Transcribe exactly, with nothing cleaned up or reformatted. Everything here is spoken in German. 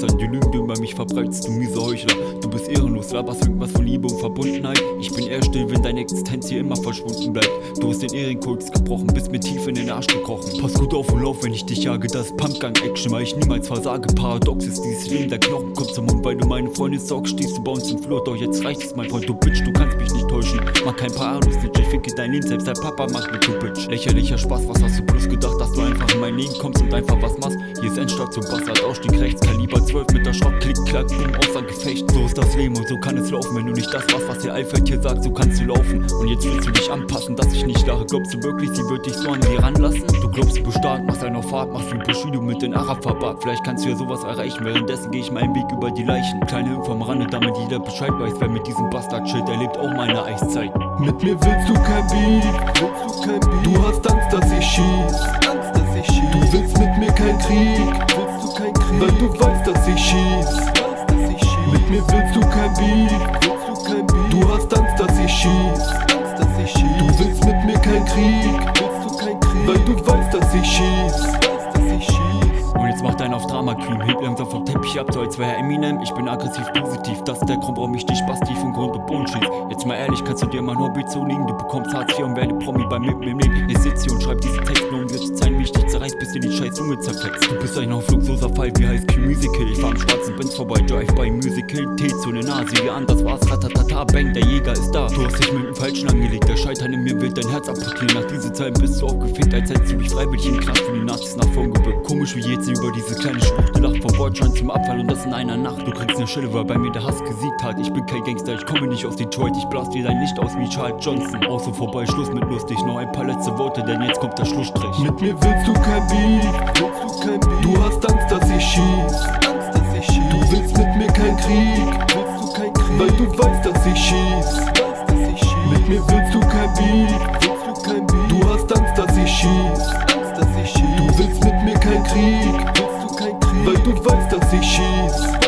an die Lügen, die über mich verbreitest, du miese Heuchler. Du bist ehrenlos, laberst irgendwas von Liebe und Verbundenheit. Ich bin eher still, wenn deine Existenz hier immer verschwunden bleibt. Du hast den Ehrenkodex gebrochen, bist mir tief in den Arsch gekrochen. Pass gut auf und lauf, wenn ich dich jage, das ist Pumpgang-Action, weil ich niemals versage. Paradox ist dieses Leben, der Knochen kommt zum Mund, weil du meine Freundin saugst, stehst du bei uns im Flur. Doch jetzt reicht es, mein Freund, du Bitch, du kannst mich nicht täuschen. Mach kein Parados-Snitch, ich ficke dein Leben, selbst dein Papa macht mit, du Bitch. Lächerlicher Spaß, was hast du bloß gedacht, dass du einfach in mein Leben kommst und einfach was machst? Hier ist Endstadt zum Bastard, Ausstieg rechts, Kaliber zwölf mit der Schrott, klick, klack, boom, außer Gefecht. So ist das Leben und so kann es laufen, wenn du nicht das machst, was der Alfred hier sagt, so kannst du laufen. Und jetzt willst du dich anpassen, dass ich nicht lache. Glaubst du wirklich, sie wird dich so an dir ranlassen? Du glaubst, du bist stark, machst eine Fahrt, machst wie Bushido mit den Arab-Verbat. Vielleicht kannst du ja sowas erreichen, währenddessen gehe ich meinen Weg über die Leichen. Kleine Info am Rande, damit jeder Bescheid weiß, wer mit diesem Bastard-Shit erlebt auch meine Eiszeit. Mit mir willst du kein Beef, willst du kein Beef. Du hast Angst, dass ich schieß, Angst, dass ich schieß. Du willst mit mir kein Krieg, willst du kein Krieg. Weil du weißt, dass ich schieß, weißt, dass ich schieß. Mit mir willst du kein Beef, willst du kein Beef. Du hast Angst, dass ich schieß, Angst, dass ich schieß. Du willst mit mir kein Krieg, willst du kein Krieg. Weil du weißt, dass ich schieß, weißt, dass ich schieß. Und jetzt macht einen auf Drama Queen, hebt langsam vom Teppich ab, so als wäre Eminem. Ich bin aggressiv positiv, das ist der Grund, warum ich dich Spaß tief und Grund und Boden schieß. Jetzt mal ehrlich, kannst du dir mein Hobby zulegen? Du bekommst Hartz vier und werde Promi beim Mitten im Leben. Ich sitz hier und schreib diese Texte, um dir zu zeigen, wie ich dich zerreiß, bis dir die scheiß Zunge zerfetzt. Du bist ein hoffnungsloser Fall wie High School Musical. Ich fahr am schwarzen Benz vorbei, Drive by Musical. T-Zone nah, sieh dir an, das war's, ratatatata, bang, der Jäger ist da. Du hast dich mit dem Falschen angelegt, der Scheitern in mir will dein Herz amputieren. Nach diesen Zeilen bist du aufgefickt, als hättest du mich freiwillig in Knast für die Nazis nach vorn gebückt. Komisch wie jetzt über diese kleine Spruch, du lacht vom Bordschein zum Abfall und das in einer Nacht. Du kriegst ne Schelle, weil bei mir der Hass gesiegt hat. Ich bin kein Gangster, ich komme nicht aus Detroit, ich blas dir dein Licht aus wie Charles Johnson. Außer vorbei, Schluss mit lustig, noch ein paar letzte Worte, denn jetzt kommt der Schlussstrich. Mit mir willst du kein Beef, willst du kein Beef. Du hast Angst, dass ich schieß, Angst, dass ich schieß. Du willst mit mir kein Krieg, willst du kein Krieg. Weil du weißt, dass ich schieß, weißt, dass ich schieß. Mit mir willst du kein Beef, willst du kein Beef. Du hast Angst, dass ich schieß, Angst, dass ich schieß. Du willst mit mir kein Krieg, willst du kein Krieg. Weil du weißt, dass ich schieß.